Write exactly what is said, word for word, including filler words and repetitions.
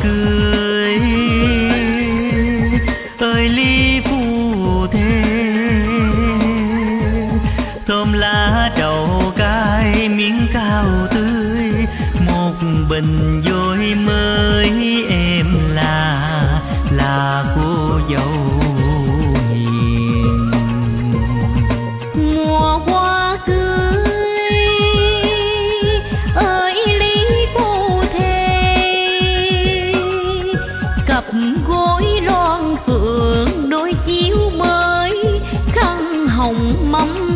cưới. Ơi ly phù thê thơm lá trầu cay miếng cao tươi, một bình vôi mới em là là cô dâu hiền. Mùa hoa cưới ơi ly phù thê, cặp gối loan phượng đôi chiếu mới khăn hồng mắm